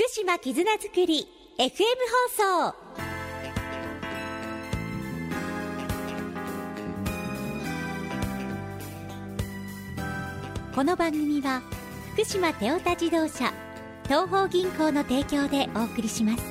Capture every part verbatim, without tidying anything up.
福島絆づくり エフエム 放送。この番組は福島テオタ自動車東邦銀行の提供でお送りします。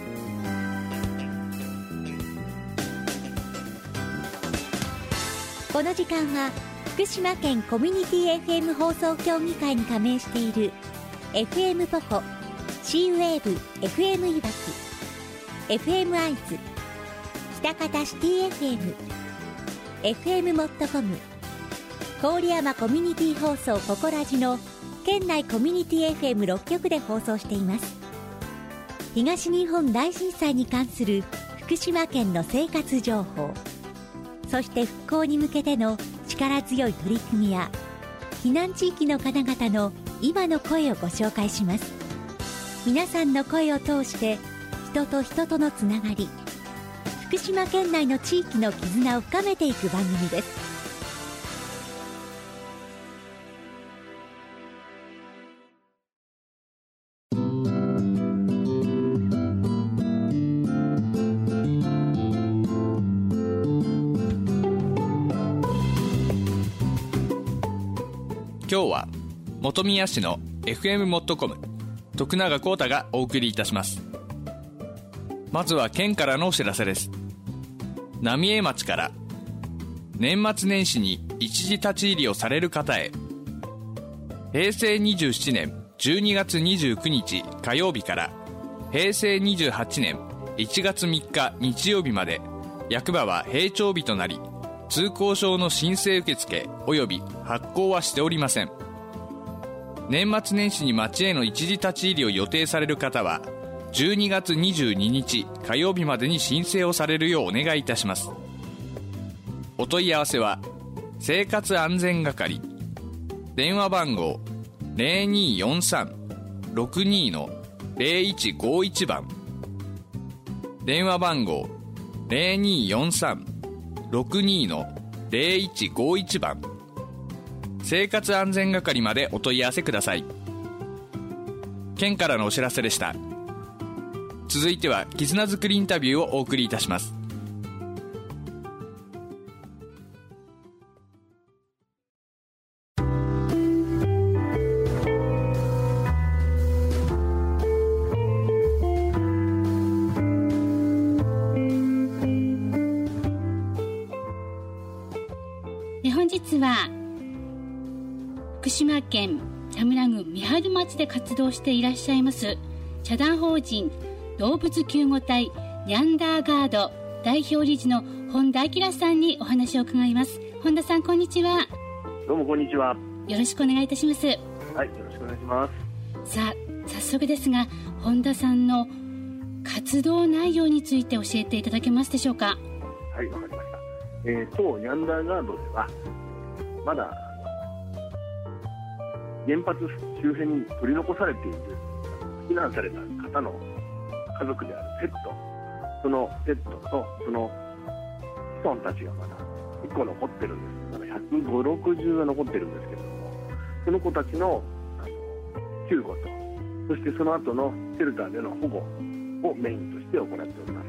この時間は福島県コミュニティ エフエム 放送協議会に加盟している エフエム ポコ、シーウェーブ エフエム いわき、エフエム アイズ、北方シティ エフエム、エフエム モットコム、郡山コミュニティ放送ココラジの県内コミュニティ エフエムろっ 局で放送しています。東日本大震災に関する福島県の生活情報、そして復興に向けての力強い取り組みや避難地域の方々の今の声をご紹介します。皆さんの声を通して人と人とのつながり、福島県内の地域の絆を深めていく番組です。 今日は本宮市の エフエム モットコム徳永光太がお送りいたします。まずは県からのお知らせです。浪江町から年末年始に一時立ち入りをされる方へ、平成にじゅうななねんじゅうにがつにじゅうくにち火曜日から平成にじゅうはちねんいちがつみっか日曜日まで役場は閉庁日となり、通行証の申請受付及び発行はしておりません。年末年始に町への一時立ち入りを予定される方はじゅうにがつにじゅうににち火曜日までに申請をされるようお願いいたします。お問い合わせは生活安全係、電話番号 ゼロにーよんさん ろくにー の ゼロいちごいち 番、電話番号 ゼロにーよんさん ろくにー の ゼロいちごいち 番、生活安全係までお問い合わせください。県からのお知らせでした。続いては絆づくりインタビューをお送りいたします。 本日は福島県田村郡三春町で活動していらっしゃいます社団法人動物救護隊ニャンダーガード代表理事の本田明さんにお話を伺います。本田さん、こんにちは。 どうもこんにちは。 よろしくお願いいたします。はい、 よろしくお願いします。 さあ、早速ですが本田さんの活動内容について教えていただけますでしょうか。 はい、わかりました。えー、当ニャンダーガードではまだ原発周辺に取り残されている避難された方の家族であるペット、そのペットとその子孫たちがまだいっこ残ってるんです。ひゃくごじゅう、ろくじゅうは残ってるんですけれども、その子たちの、あの救護と、そしてその後のシェルターでの保護をメインとして行っております。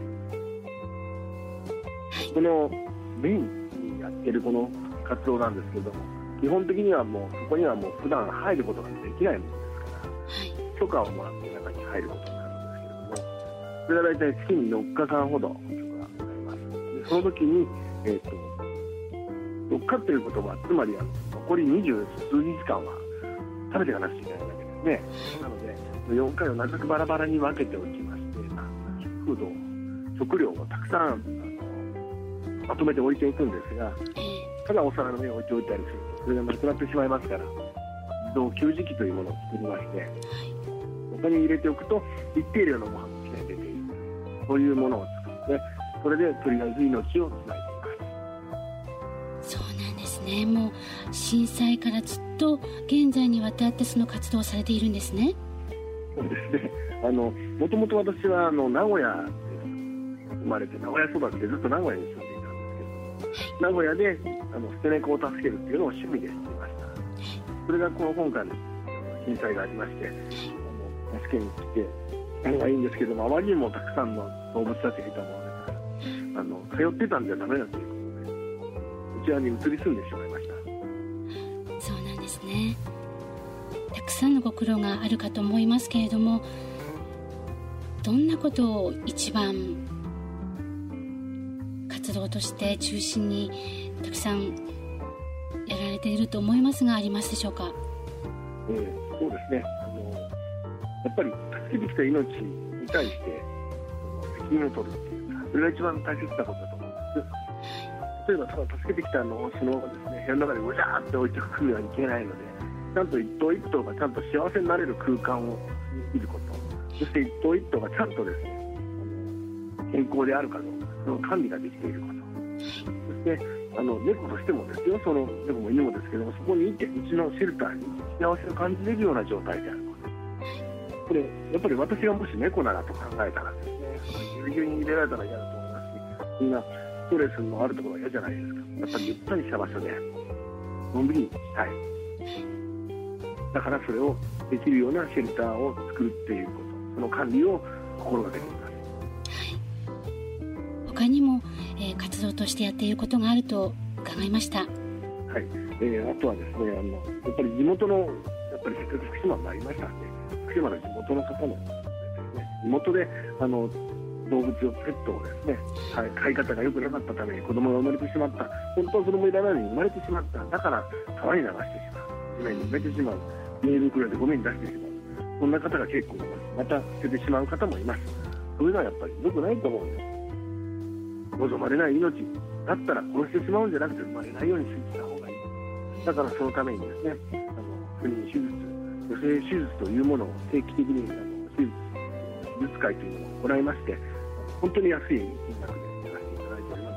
このメインにやっているこの活動なんですけれども、基本的にはもうそこにはもう普段入ることができないものですから、はい、許可をもらって中に入ることになるんですけれども、それが大体月によっかかんほど許可がございます。でその時に、えー、とよっかということはつまり残りにじゅうすうにちかんは食べていかなくちゃいけないわけですね。なのでよっかをなるべくバラバラに分けておきまして、食料食料をたくさんあのまとめて置いていくんですが、ただお皿の上に置いておいたりするとそれがなくなってしまいますから、自動給餌器というものを作りまして、他に入れておくと一定量のご飯がきれいに出ている、そういうものを作って、それでとりあえず命をつないでいます。 そうなんですね。もう震災からずっと現在にわたってその活動をされているんですね。 そうですね。あのもともと私はあの名古屋で生まれて名古屋育ちでずっと名古屋に住んでいたんですけども、名古屋であの捨て猫を助けるっていうのを趣味でしていました。それがこの今回の震災がありまして、あの助けに来てのがいいんですけども、あまりにもたくさんの動物たちがいたものですから、あの通ってたんじゃダメだということで、こちらに移り住んでしまいました。 そうなんですね。たくさんのご苦労があるかと思いますけれども、どんなことを一番活動として中心にたくさんやられていると思いますが、ありますでしょうか？ えー、そうですね、あのやっぱり助けてきた命に対して責任を取るっていうか、それが一番大切なことだと思います。例えばただ助けてきたのをそのままですね、部屋の中にごちゃーって置いておくのはいけないので、ちゃんと一頭一頭がちゃんと幸せになれる空間を見ること、そして一頭一頭がちゃんとですね、あの健康であるかどうか、その管理ができていること、そしてあの猫としてもですよ、その猫も犬もですけども、そこにいてうちのシェルターに幸せを感じれるような状態であること、これやっぱり私がもし猫ならと考えたらですね、ぎゅうぎゅうに入れられたら嫌だと思いますし、みんなストレスのあるところは嫌じゃないですか。やっぱりゆったりした場所でのんびりしたい。だからそれをできるようなシェルターを作るっていうこと、その管理を心がけています。 他にも、えー、活動としてやっていることがあると伺いました。はい、 えー、あとはですね、あのやっぱり地元のやっぱりせっかく福島になりましたんで、福島の地元の方のですね、地元であの動物をペットをですね、飼い方が良くなかったために子供が生まれてしまった、本当はそれもいらないのに生まれてしまった、だから川に流してしまう、地面に埋めてしまう、ビニール袋でゴミに出してしまう、そんな方が結構います。また捨ててしまう方もいます。そういうのはやっぱり良くないと思うんです。望まれない命だったら殺してしまうんじゃなくて、生まれないようにした方がいい。だからそのためにですね、あの不妊手術、女性手術というものを定期的にあの手術手術会というのを行いまして、本当に安い金額でやらせていただいており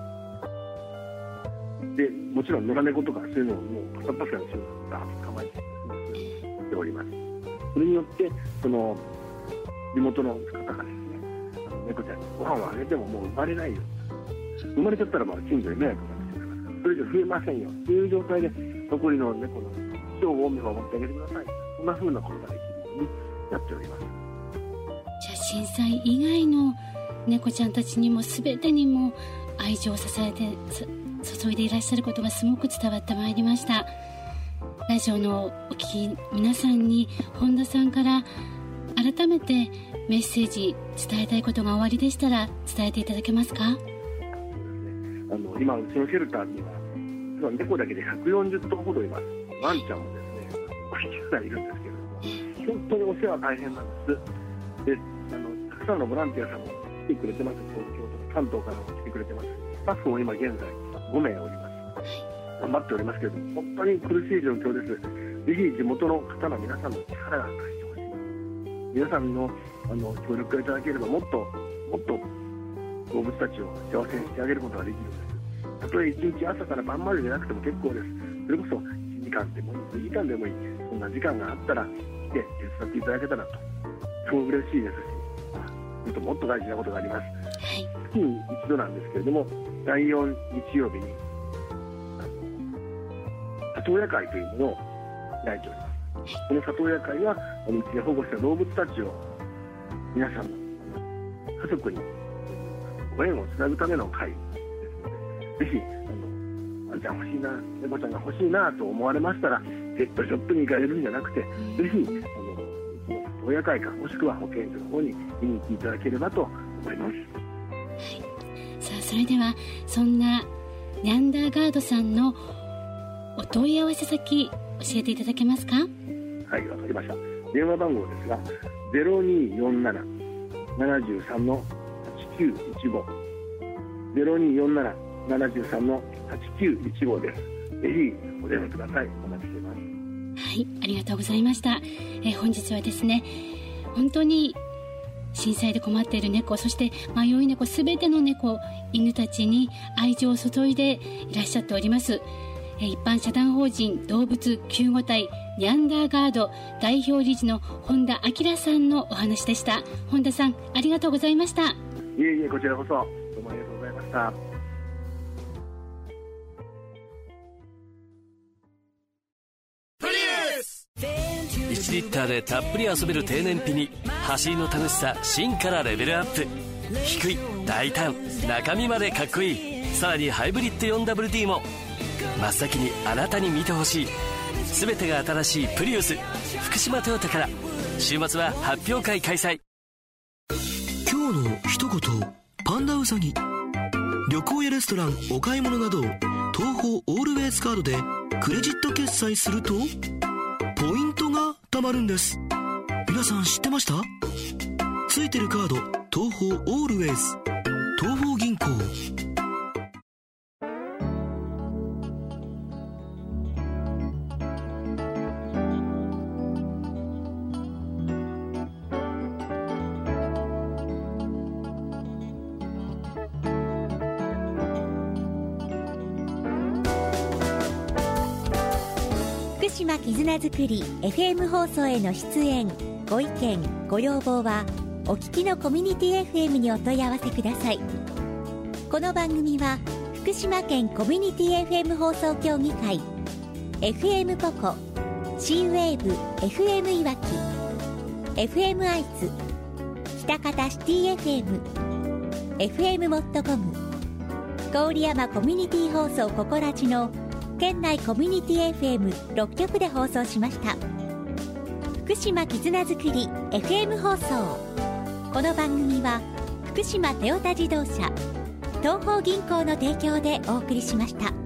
ます。でもちろん野良猫とかそういうのをもうパサパサにするのをダーッと捕まえてやっております。それによってその地元の方がですね、猫ちゃんにご飯をあげてももう生まれないよ、生まれちゃったらまあ近所に迷惑になってしまいますから、それ以上増えませんよという状態で残りの猫の一生を見守ってあげてください、そんな風なことができるようにやっております。 じゃあ震災以外の猫ちゃんたちにも全てにも愛情を支えて注いでいらっしゃることがすごく伝わってまいりました。ラジオのお聞き皆さんに本田さんから改めてメッセージ伝えたいことがおありでしたら伝えていただけますか？そうですね、 あの今うちのシェルターには実は猫だけでひゃくよんじゅっとうほどいます。ワンちゃんもですねごひきぐらいいるんですけれども、本当にお世話大変なんです。であのたくさんのボランティアさんも来てくれてます。東京とか関東からも来てくれてます。スタッフも今現在ごめいおります。頑張っておりますけれども、本当に苦しい状況です。ぜひ地元の方の皆さんの力が貸してほしい。皆さんのあの協力がいただければもっともっと動物たちを幸せにしてあげることができるんです。たとえ一日朝から晩まででなくても結構です。それこそいちじかんでもいい、にじかんでもいい、そんな時間があったら来て手伝っていただけたらと、そう嬉しいですし、それともっと大事なことがあります。月に一度なんですけれども、だいよん日曜日に里親会というものを開いております。この里親会はうちで保護した動物たちを皆さんの家族にご縁をつなぐための会ですので、ぜひあのワンちゃん欲しいな、猫ちゃんが欲しいなと思われましたら、ペットショップに行かれるんじゃなくて、ぜひあの里親会かもしくは保健所の方に見に行っていただければと思います。 はい、さあそれではそんなニャンダーガードさんのお問い合わせ先教えていただけますか？ はい、わかりました。電話番号ですが ゼロにーよんなな ななさん はちきゅういちご ゼロにーよんなな ななさん はちきゅういちごです。ぜひお電話ください。お待ちしています。 はい、ありがとうございました。えー、本日はですね、本当に震災で困っている猫、そして迷い猫、すべての猫犬たちに愛情を注いでいらっしゃっております。一般社団法人動物救護隊ニャンダーガード代表理事の本田明さんのお話でした。本田さん、ありがとうございました。いえいえ、こちらこそどうもありがとうございました。 一リッターでたっぷり遊べる低燃費に走りの楽しさ新からレベルアップ。低い、大胆、中身までかっこいい。さらにハイブリッド フォーダブリューディー も。真っ先にあなたに見てほしい。全てが新しいプリウス、福島トヨタから。週末は発表会開催。 今日の一言、パンダウサギ。旅行やレストラン、お買い物など東宝オールウェイズカードでクレジット決済するとポイントが貯まるんです。皆さん知ってました？ついてるカード、東宝オールウェイズ、東宝銀行。 福島絆づくり エフエム 放送への出演、ご意見ご要望はお聞きのコミュニティ エフエム にお問い合わせください。この番組は福島県コミュニティ エフエム 放送協議会、 エフエム ポコ、 C ウェーブ エフエム いわき、 エフエム 愛知、喜多方シティ エフエム、 エフエム モットコム、郡山コミュニティ放送ココラジの県内コミュニティ エフエムろっきょくで放送しました。福島絆づくり エフエム 放送。この番組は福島トヨタ自動車、東邦銀行の提供でお送りしました。